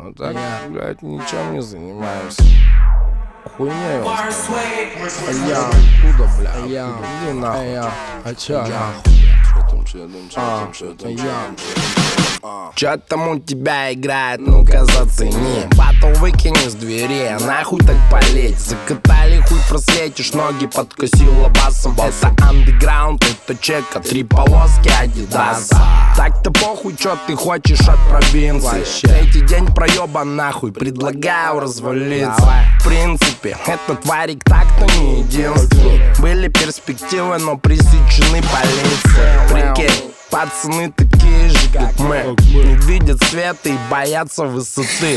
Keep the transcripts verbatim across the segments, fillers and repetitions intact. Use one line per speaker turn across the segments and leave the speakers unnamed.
А так, блядь, ничем не занимаемся. Хуйня его. А я откуда, бля? А я, иди нахуй. А я, а чё нахуй? А, я. Чё там у тебя играет, ну-ка зацени. Батл выкини с двери, нахуй так полеть. Закатали хуй, просветишь, ноги подкосила басом. Это андеграунд, это чека, три полоски адидаса. Так-то похуй, чё ты хочешь от провинции. Третий день проёба нахуй, предлагаю развалиться. В принципе, этот варик так-то не единственный. Были перспективы, но пресечены полицией. Прикинь, пацаны такие же, как мы, не видят света и боятся высоты.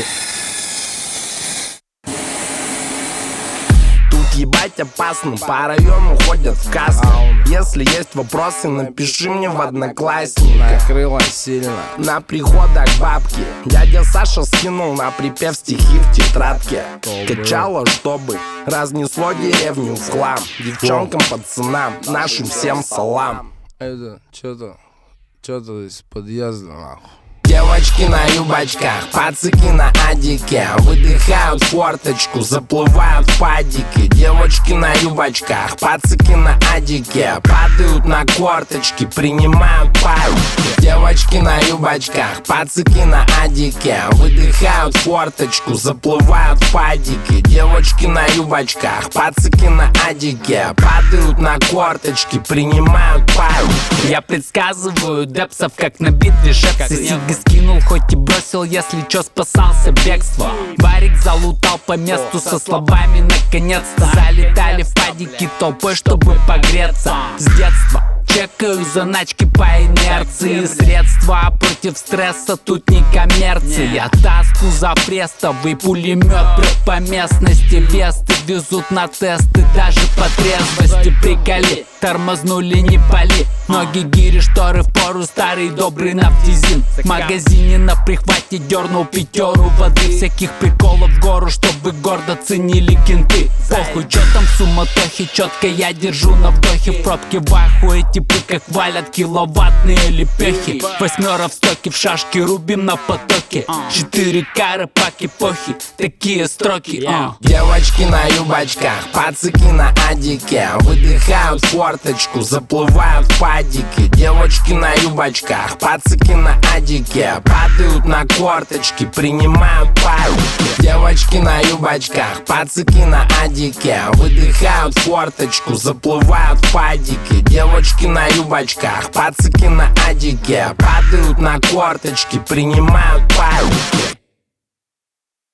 Тут ебать опасно, по району ходят в касках. Если есть вопросы, напиши мне в Одноклассниках.
Накрыло сильно.
На приходах бабки дядя Саша скинул на припев стихи в тетрадке. Качало, чтобы разнесло деревню в хлам. Девчонкам, пацанам, нашим всем салам.
Это что-то, что-то из подъезда нахуй.
Девочки на юбочках, пацаки на адике. Выдыхают форточку, заплывают в падике. Девочки на юбочках, пацаки на адике. Падают на корточки, принимают паики. Девочки на юбочках, пацаки на адике. Выдыхают форточку, заплывают в падике. Девочки на юбочках, пацаки на адике. Падают на корточки, принимают паики.
Я предсказываю депсов, как на битве шепсы. Скинул, хоть и бросил, если чё, спасался бегство. Варик залутал по месту со словами наконец-то. Залетали в падики толпой, чтобы погреться. С детства чекаю заначки по инерции. Средства против стресса, тут не коммерция. Таску за престовый пулемет прет по местности. Весты везут на тесты, даже по трезвости. Приколи, тормознули, не пали. Ноги, гири, шторы в пору, старый добрый нафтизин. В магазине на прихвате дернул пятеру воды. Всяких приколов в гору, чтобы гордо ценили кенты. Похуй, чё там в суматохе, четко я держу на вдохе. В пробке в ахуе, типы как валят киловаттные лепехи. Восьмера в стоке, в шашки рубим на потоке. Четыре кары пак эпохи, такие строки. uh.
Девочки на юбочках, пацаки на адике. Выдыхают форточку, заплывают в падике. Девочки на юбочках, пацаки на адике. Падают на корточки, принимают паики. Девочки на юбочках, пацаки на адике. Выдыхают форточку, заплывают в падике. Девочки на юбочках, пацаки на адике. Падают на корточки, принимают паики.